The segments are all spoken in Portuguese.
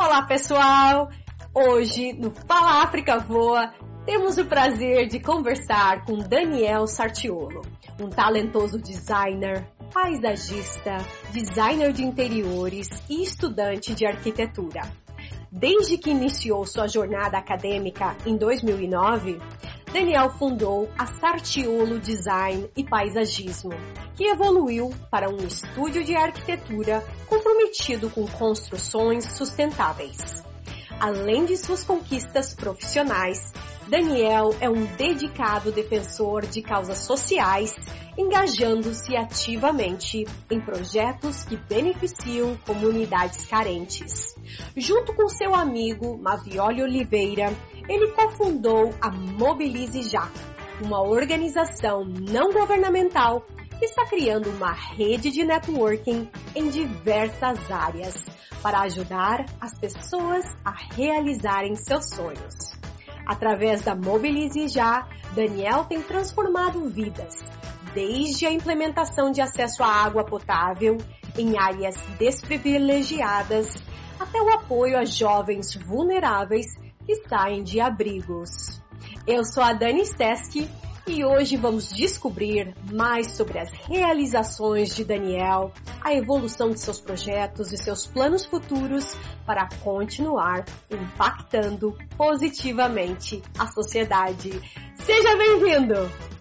Olá, pessoal! Hoje, no Fala África Voa, temos o prazer de conversar com Daniel Sartiolo, um talentoso designer, paisagista, designer de interiores e estudante de arquitetura. Desde que iniciou sua jornada acadêmica em 2009, Daniel fundou a Sartiolo Design e Paisagismo, que evoluiu para um estúdio de arquitetura comprometido com construções sustentáveis. Além de suas conquistas profissionais, Daniel é um dedicado defensor de causas sociais, engajando-se ativamente em projetos que beneficiam comunidades carentes. Junto com seu amigo Mavioli Oliveira, ele cofundou a Mobilize Já, uma organização não governamental que está criando uma rede de networking em diversas áreas para ajudar as pessoas a realizarem seus sonhos. Através da Mobilize Já, Daniel tem transformado vidas, desde a implementação de acesso à água potável em áreas desprivilegiadas, até o apoio a jovens vulneráveis que saem de abrigos. Eu sou a Dani Steski e hoje vamos descobrir mais sobre as realizações de Daniel, a evolução de seus projetos e seus planos futuros para continuar impactando positivamente a sociedade. Seja bem-vindo!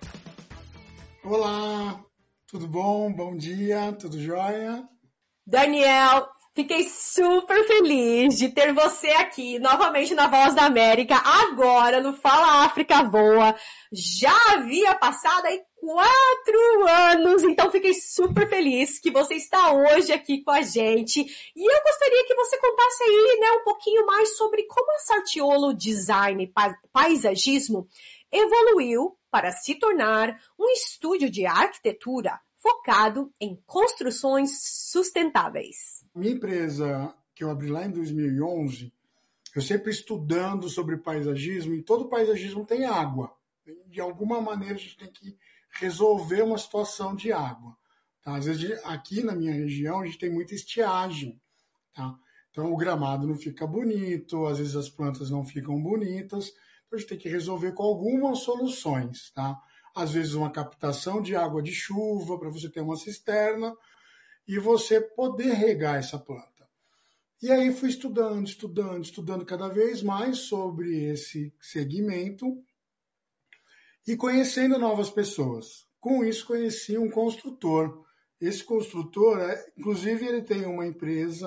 Olá, tudo bom? Bom dia, tudo jóia? Daniel, fiquei super feliz de ter você aqui novamente na Voz da América, agora no Fala África Voa. Já havia passado aí 4 anos, então fiquei super feliz que você está hoje aqui com a gente. E eu gostaria que você contasse aí, um pouquinho mais sobre como a Sartiolo Design e Paisagismo evoluiu para se tornar um estúdio de arquitetura focado em construções sustentáveis. Minha empresa, que eu abri lá em 2011, eu sempre estudando sobre paisagismo, e todo paisagismo tem água. De alguma maneira a gente tem que resolver uma situação de água. Tá? Às vezes aqui na minha região a gente tem muita estiagem. Tá? Então o gramado não fica bonito, às vezes as plantas não ficam bonitas. Então a gente tem que resolver com algumas soluções. Tá? Às vezes uma captação de água de chuva para você ter uma cisterna e você poder regar essa planta. E aí fui estudando cada vez mais sobre esse segmento e conhecendo novas pessoas. Com isso conheci um construtor. Esse construtor, inclusive ele tem uma empresa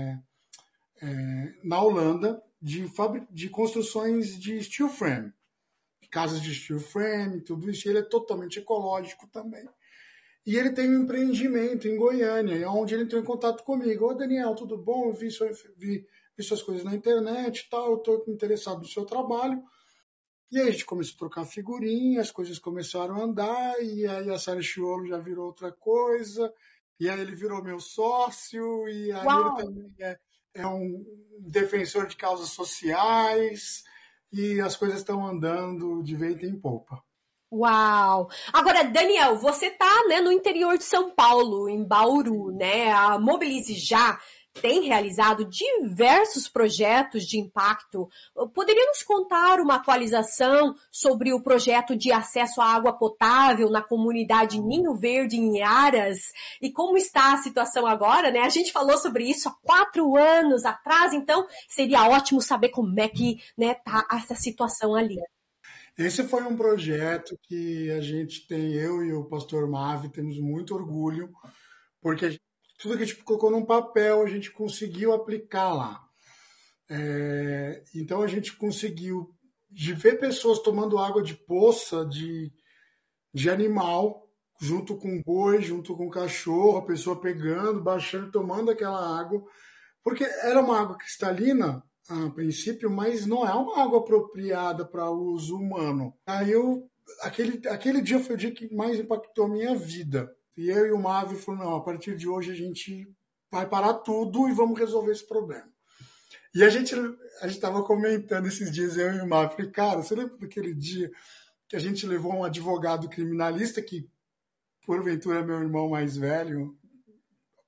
na Holanda de construções de steel frame, casas de steel frame, tudo isso. Ele é totalmente ecológico também. E ele tem um empreendimento em Goiânia, onde ele entrou em contato comigo. Ô, Daniel, tudo bom? Eu vi suas coisas na internet e tal, eu estou interessado no seu trabalho. E aí a gente começou a trocar figurinha, as coisas começaram a andar, e aí a Sartiolo já virou outra coisa, e aí ele virou meu sócio, e aí Uau. ele também é um defensor de causas sociais, e as coisas estão andando de vento em popa. Uau! Agora, Daniel, você está no interior de São Paulo, em Bauru, né? A Mobilize Já tem realizado diversos projetos de impacto. Poderia nos contar uma atualização sobre o projeto de acesso à água potável na comunidade Ninho Verde em Aras? E como está a situação agora, né? A gente falou sobre isso há 4 anos atrás, então seria ótimo saber como é que está essa situação ali. Esse foi um projeto que a gente tem, eu e o pastor Mavi, temos muito orgulho, porque tudo que a gente colocou num papel, a gente conseguiu aplicar lá. Então a gente conseguiu de ver pessoas tomando água de poça de animal, junto com boi, junto com cachorro, a pessoa pegando, baixando, tomando aquela água, porque era uma água cristalina, a princípio, mas não é uma água apropriada para uso humano. Aí aquele dia foi o dia que mais impactou a minha vida. E eu e o Mavi falaram, não, a partir de hoje a gente vai parar tudo e vamos resolver esse problema. E a gente estava comentando esses dias, eu e o Mavi, falei, cara, você lembra daquele dia que a gente levou um advogado criminalista, que porventura é meu irmão mais velho,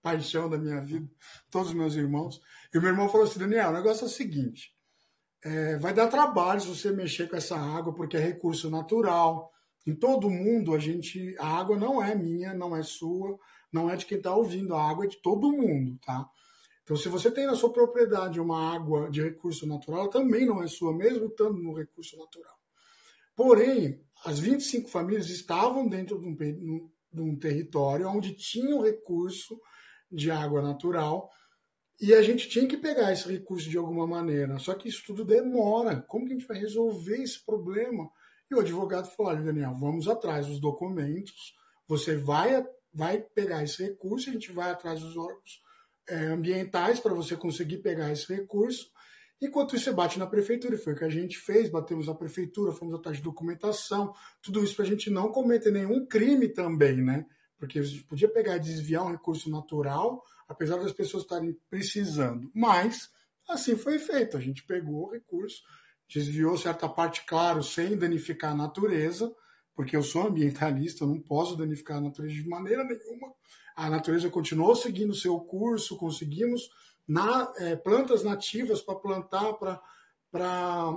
paixão da minha vida, todos os meus irmãos. E o meu irmão falou assim, Daniel, o negócio é o seguinte, vai dar trabalho se você mexer com essa água, porque é recurso natural. Em todo mundo, a água não é minha, não é sua, não é de quem está ouvindo, a água é de todo mundo, tá? Então, se você tem na sua propriedade uma água de recurso natural, ela também não é sua, mesmo estando no recurso natural. Porém, as 25 famílias estavam dentro de um território onde tinha um recurso de água natural e a gente tinha que pegar esse recurso de alguma maneira. Só que isso tudo demora. Como que a gente vai resolver esse problema? E o advogado falou, olha, Daniel, vamos atrás dos documentos, você vai pegar esse recurso, a gente vai atrás dos órgãos ambientais para você conseguir pegar esse recurso. Enquanto isso, você bate na prefeitura, e foi o que a gente fez, batemos na prefeitura, fomos atrás de documentação, tudo isso para a gente não cometer nenhum crime também, né? Porque a gente podia pegar e desviar um recurso natural, apesar das pessoas estarem precisando. Mas, assim foi feito, a gente pegou o recurso, desviou certa parte, claro, sem danificar a natureza, porque eu sou ambientalista, eu não posso danificar a natureza de maneira nenhuma. A natureza continuou seguindo o seu curso, conseguimos plantas nativas para plantar, para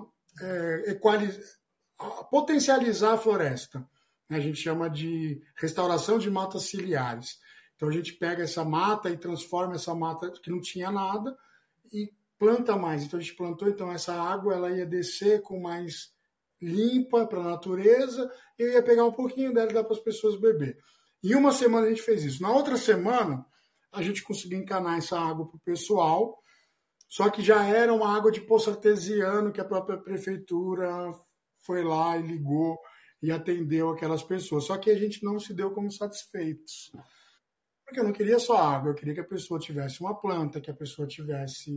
potencializar a floresta. A gente chama de restauração de matas ciliares. Então a gente pega essa mata e transforma essa mata que não tinha nada e planta mais. Então a gente plantou, então essa água ela ia descer com mais limpa para a natureza e eu ia pegar um pouquinho dela e dar para as pessoas beber. Em uma semana a gente fez isso. Na outra semana, a gente conseguiu encanar essa água para o pessoal, só que já era uma água de poço artesiano que a própria prefeitura foi lá e ligou e atendeu aquelas pessoas. Só que a gente não se deu como satisfeitos. Porque eu não queria só água, eu queria que a pessoa tivesse uma planta, que a pessoa tivesse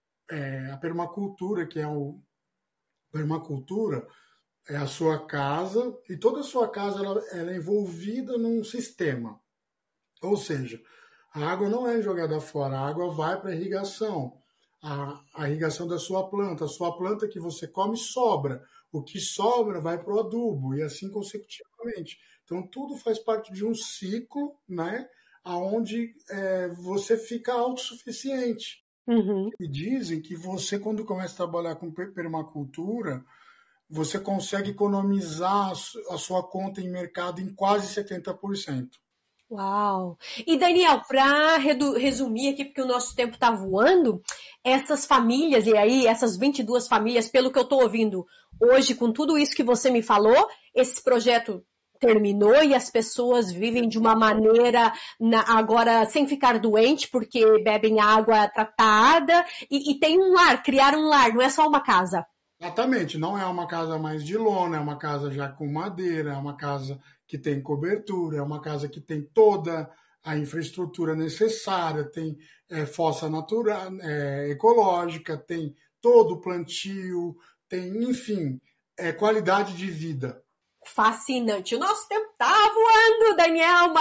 a permacultura, que é o permacultura, é a sua casa, e toda a sua casa ela é envolvida num sistema. Ou seja, a água não é jogada fora, a água vai para a irrigação. A irrigação da sua planta. A sua planta que você come sobra. O que sobra vai para o adubo, e assim consecutivamente. Então, tudo faz parte de um ciclo, né? Onde você fica autossuficiente. Uhum. E dizem que você, quando começa a trabalhar com permacultura, você consegue economizar a sua conta em mercado em quase 70%. Uau! E Daniel, para resumir aqui, porque o nosso tempo está voando, essas famílias, e aí essas 22 famílias, pelo que eu estou ouvindo hoje, com tudo isso que você me falou, esse projeto terminou e as pessoas vivem de uma maneira agora sem ficar doente, porque bebem água tratada e tem um lar, criar um lar, não é só uma casa. Exatamente, não é uma casa mais de lona, é uma casa já com madeira, é uma casa que tem cobertura, é uma casa que tem toda a infraestrutura necessária, tem fossa natural, ecológica, tem todo o plantio, tem, enfim, qualidade de vida. Fascinante. O nosso tempo tá voando, Daniel,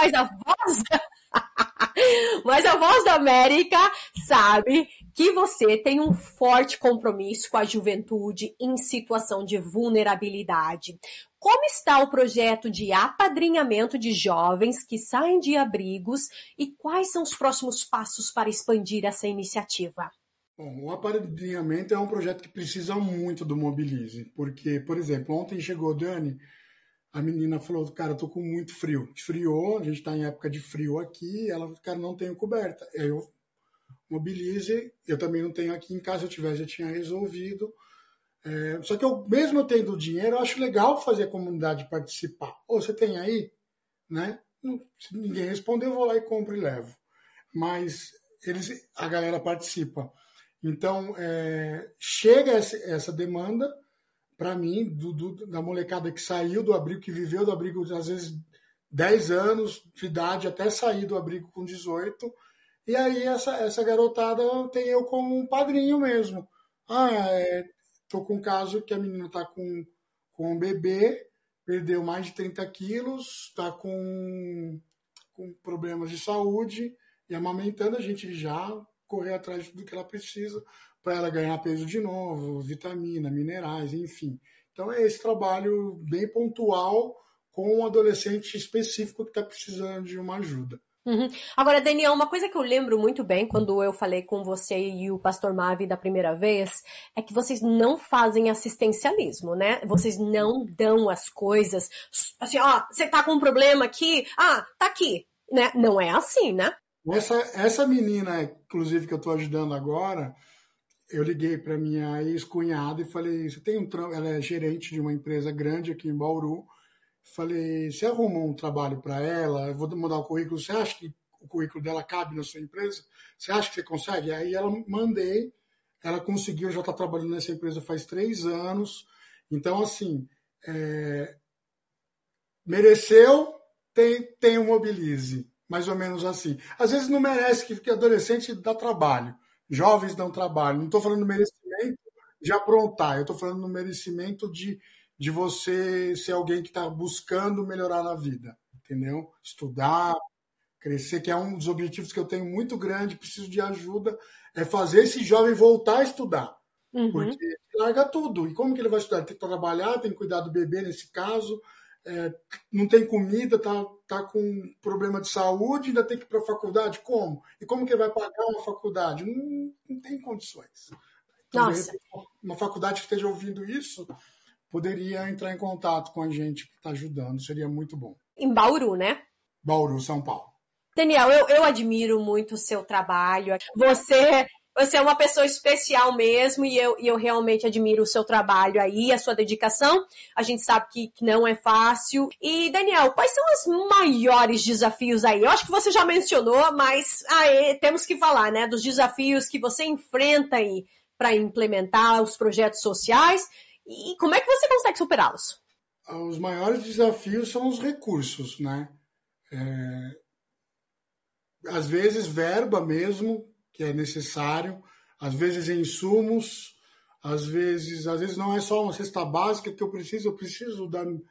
mas a Voz da América sabe que você tem um forte compromisso com a juventude em situação de vulnerabilidade. Como está o projeto de apadrinhamento de jovens que saem de abrigos e quais são os próximos passos para expandir essa iniciativa? Bom, o apadrinhamento é um projeto que precisa muito do Mobilize, porque, por exemplo, ontem chegou Dani, a menina falou, cara, eu tô com muito frio. Esfriou, a gente está em época de frio aqui, ela falou, cara, não tenho coberta. Aí eu Mobilize, eu também não tenho aqui em casa, se eu tivesse já tinha resolvido. Só que eu, mesmo tendo dinheiro, eu acho legal fazer a comunidade participar. Ou você tem aí, né? Se ninguém responder, eu vou lá e compro e levo. Mas a galera participa. Então, chega essa demanda para mim, da molecada que saiu do abrigo, que viveu do abrigo, às vezes 10 anos de idade, até sair do abrigo com 18. E aí essa garotada tem eu como um padrinho mesmo. Tô com um caso que a menina está com um bebê, perdeu mais de 30 quilos, está com problemas de saúde, e amamentando a gente já correr atrás do que ela precisa para ela ganhar peso de novo, vitamina, minerais, enfim. Então é esse trabalho bem pontual com um adolescente específico que está precisando de uma ajuda. Uhum. Agora, Daniel, uma coisa que eu lembro muito bem quando eu falei com você e o Pastor Mavi da primeira vez é que vocês não fazem assistencialismo, né? Vocês não dão as coisas assim, ó, você tá com um problema aqui, tá aqui, né? Não é assim, né? Essa menina, inclusive, que eu estou ajudando agora, eu liguei para minha ex-cunhada e falei, você tem ela é gerente de uma empresa grande aqui em Bauru. Falei, você arrumou um trabalho para ela? Eu vou mandar o currículo. Você acha que o currículo dela cabe na sua empresa? Você acha que você consegue? Aí ela mandei, ela conseguiu, já está trabalhando nessa empresa faz 3 anos. Então, assim, mereceu, tem o Mobilize. Mais ou menos assim. Às vezes não merece que adolescente dá trabalho. Jovens dão trabalho. Não estou falando do merecimento de aprontar, eu estou falando do merecimento de você ser alguém que está buscando melhorar na vida, entendeu? Estudar, crescer, que é um dos objetivos que eu tenho muito grande, preciso de ajuda, é fazer esse jovem voltar a estudar. Porque Uhum. ele larga tudo. E como que ele vai estudar? Ele tem que trabalhar, tem que cuidar do bebê nesse caso, não tem comida, tá com problema de saúde, ainda tem que ir para a faculdade. Como? E como que ele vai pagar uma faculdade? Não tem condições. Então, de Nossa, repente, uma faculdade que esteja ouvindo isso poderia entrar em contato com a gente que está ajudando. Seria muito bom. em Bauru, né? Bauru, São Paulo. Daniel, eu admiro muito o seu trabalho. Você é uma pessoa especial mesmo e eu realmente admiro o seu trabalho aí, a sua dedicação. A gente sabe que não é fácil. E, Daniel, quais são os maiores desafios aí? Eu acho que você já mencionou, mas temos que falar, né, dos desafios que você enfrenta aí para implementar os projetos sociais e como é que você consegue superá-los? Os maiores desafios são os recursos, né? Às vezes verba mesmo, que é necessário, às vezes insumos, às vezes não é só uma cesta básica que eu preciso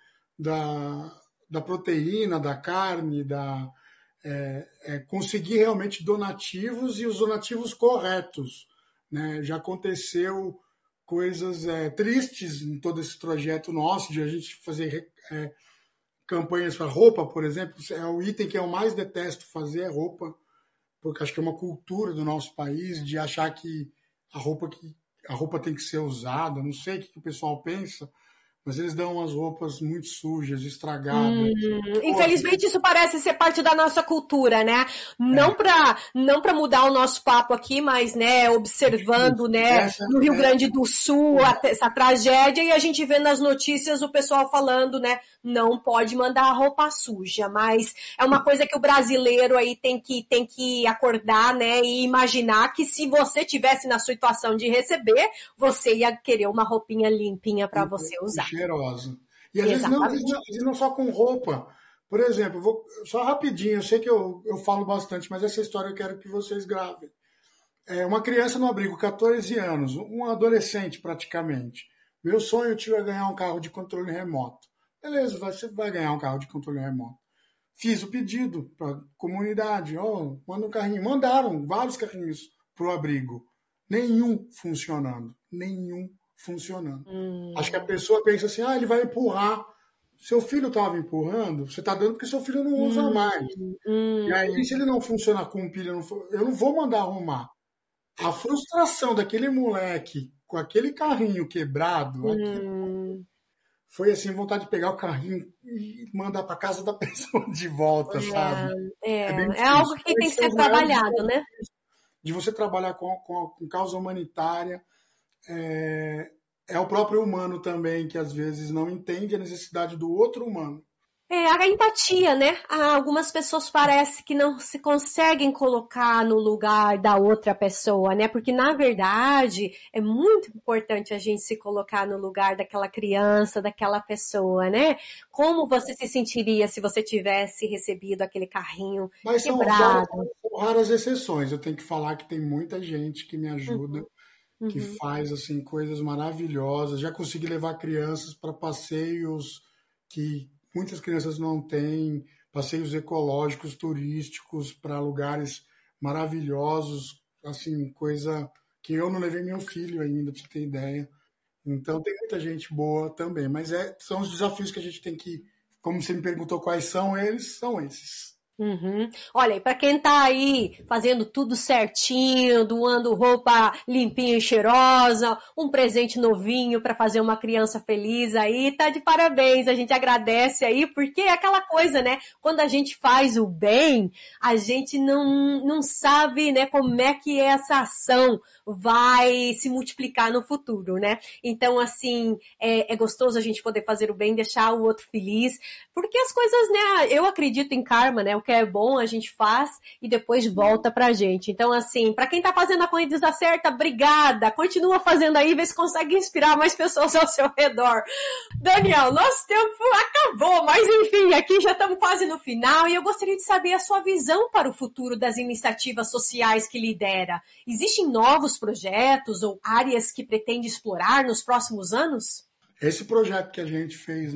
da proteína, da carne, conseguir realmente donativos e os donativos corretos, né? Já aconteceu coisas tristes em todo esse trajeto nosso, de a gente fazer campanhas para roupa, por exemplo, é o item que eu mais detesto fazer, é roupa, porque acho que é uma cultura do nosso país de achar que a roupa tem que ser usada, não sei o que o pessoal pensa, mas eles dão umas roupas muito sujas, estragadas. Infelizmente isso parece ser parte da nossa cultura, né? É, Não para mudar o nosso papo aqui, mas né, observando, né, essa, no Rio essa, Grande do Sul essa tragédia e a gente vê nas notícias o pessoal falando, né, não pode mandar a roupa suja, mas é uma coisa que o brasileiro aí tem que acordar, né, e imaginar que se você tivesse na situação de receber, você ia querer uma roupinha limpinha para você e usar. cheirosa. E Exatamente. às vezes não só com roupa. Por exemplo, só rapidinho, eu sei que eu falo bastante, mas essa história eu quero que vocês gravem. Uma criança no abrigo, 14 anos, um adolescente praticamente. Meu sonho, tio, é ganhar um carro de controle remoto. Beleza, você vai ganhar um carro de controle remoto. Fiz o pedido para a comunidade, manda um carrinho. Mandaram vários carrinhos para o abrigo. Nenhum funcionando. Nenhum funcionando. Acho que a pessoa pensa assim, ele vai empurrar. Seu filho estava empurrando, você está dando porque seu filho não usa mais. E aí, se ele não funciona com pilha, eu não vou mandar arrumar. A frustração daquele moleque com aquele carrinho quebrado, Hum, foi assim, vontade de pegar o carrinho e mandar para casa da pessoa de volta, sabe? É bem é algo difícil. que tem que Esses são ser os maiores trabalhado, né? desafios de você trabalhar com causa humanitária. É o próprio humano também, que às vezes não entende a necessidade do outro humano. A empatia, né? Algumas pessoas parece que não se conseguem colocar no lugar da outra pessoa, né? Porque na verdade é muito importante a gente se colocar no lugar daquela criança, daquela pessoa, né? Como você se sentiria se você tivesse recebido aquele carrinho Mas quebrado? são raras exceções. Eu tenho que falar que tem muita gente que me ajuda, Uhum, que uhum. faz assim coisas maravilhosas. Já consegui levar crianças para passeios que muitas crianças não têm, passeios ecológicos, turísticos, para lugares maravilhosos, assim, coisa que eu não levei meu filho ainda, para você ter ideia. Então tem muita gente boa também, mas são os desafios que a gente tem que, como você me perguntou quais são eles, são esses. Uhum. Olha, e para quem tá aí fazendo tudo certinho, doando roupa limpinha e cheirosa, um presente novinho para fazer uma criança feliz aí, tá de parabéns. A gente agradece aí, porque é aquela coisa, né? Quando a gente faz o bem, a gente não sabe, né, como é que essa ação vai se multiplicar no futuro, né? Então, assim, é gostoso a gente poder fazer o bem, deixar o outro feliz, porque as coisas, né, eu acredito em karma, né? O que é bom a gente faz e depois volta pra gente. Então, assim, pra quem tá fazendo a coisa certa, obrigada. Continua fazendo aí, vê se consegue inspirar mais pessoas ao seu redor. Daniel, nosso tempo acabou, mas enfim, aqui já estamos quase no final e eu gostaria de saber a sua visão para o futuro das iniciativas sociais que lidera. Existem novos projetos ou áreas que pretende explorar nos próximos anos? Esse projeto que a gente fez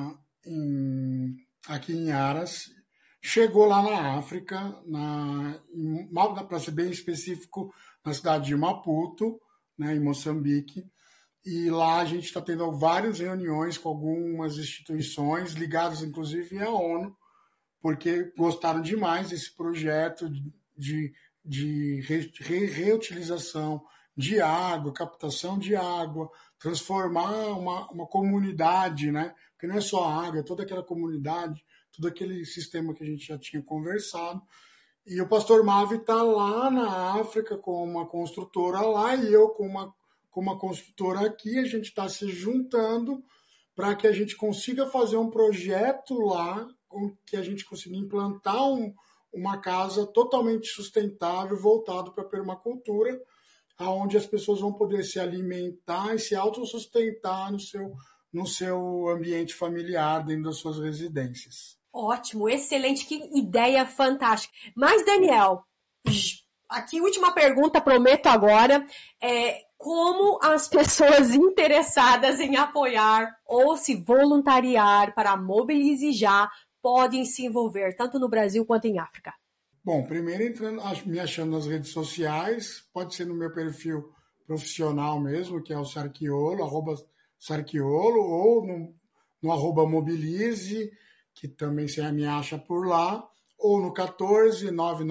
aqui em Aras chegou lá na África, para ser bem específico, na cidade de Maputo, né, em Moçambique. E lá a gente está tendo várias reuniões com algumas instituições ligadas, inclusive, à ONU, porque gostaram demais desse projeto de reutilização de água, captação de água, transformar uma comunidade, né? Porque não é só a água, é toda aquela comunidade, todo aquele sistema que a gente já tinha conversado. E o Pastor Mavi está lá na África com uma construtora lá e eu com uma construtora aqui. A gente está se juntando para que a gente consiga fazer um projeto lá, que a gente consiga implantar uma casa totalmente sustentável, voltado para a permacultura, onde as pessoas vão poder se alimentar e se autossustentar no seu ambiente familiar, dentro das suas residências. Ótimo, excelente, que ideia fantástica. Mas, Daniel, aqui última pergunta, prometo agora, como as pessoas interessadas em apoiar ou se voluntariar para a Mobilize Já podem se envolver, tanto no Brasil quanto em África? Bom, primeiro me achando nas redes sociais, pode ser no meu perfil profissional mesmo, que é o Sarchiolo, @Sarchiolo, ou no @Mobilize, que também você me acha por lá, ou no 14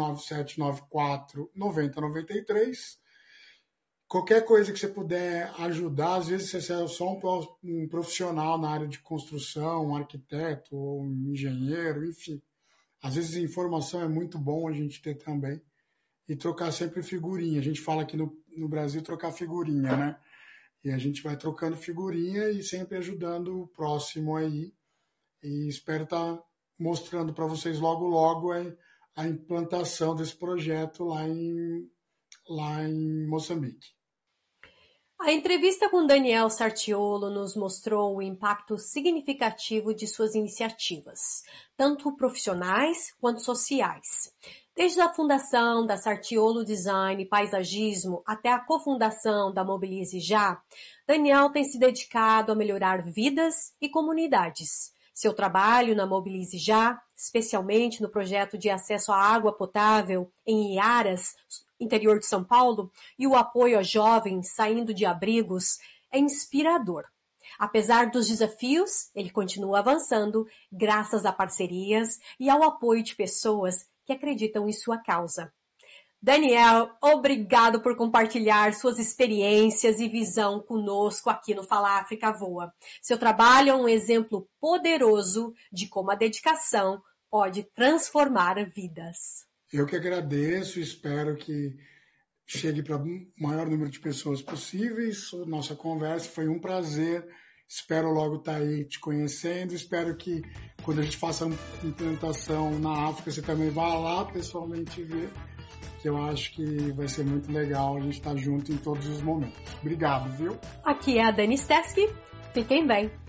99794 9093. Qualquer coisa que você puder ajudar, às vezes você é só um profissional na área de construção, um arquiteto, ou um engenheiro, enfim. Às vezes informação é muito bom a gente ter também. E trocar sempre figurinha. A gente fala aqui no Brasil trocar figurinha, né? E a gente vai trocando figurinha e sempre ajudando o próximo aí. E espero estar mostrando para vocês logo, logo a implantação desse projeto lá em Moçambique. A entrevista com Daniel Sarchiolo nos mostrou o impacto significativo de suas iniciativas, tanto profissionais quanto sociais. Desde a fundação da Sarchiolo Design e Paisagismo até a cofundação da Mobilize Já, Daniel tem se dedicado a melhorar vidas e comunidades. Seu trabalho na Mobilize Já, especialmente no projeto de acesso à água potável em Iaras, interior de São Paulo, e o apoio a jovens saindo de abrigos, é inspirador. Apesar dos desafios, ele continua avançando graças a parcerias e ao apoio de pessoas que acreditam em sua causa. Daniel, obrigado por compartilhar suas experiências e visão conosco aqui no Fala África Voa. Seu trabalho é um exemplo poderoso de como a dedicação pode transformar vidas. Eu que agradeço, espero que chegue para o maior número de pessoas possíveis. Nossa conversa foi um prazer. Espero logo estar aí te conhecendo. Espero que quando a gente faça a implantação na África, você também vá lá pessoalmente ver, que eu acho que vai ser muito legal a gente estar junto em todos os momentos. Obrigado, viu? Aqui é a Dani Stefsky. Fiquem bem.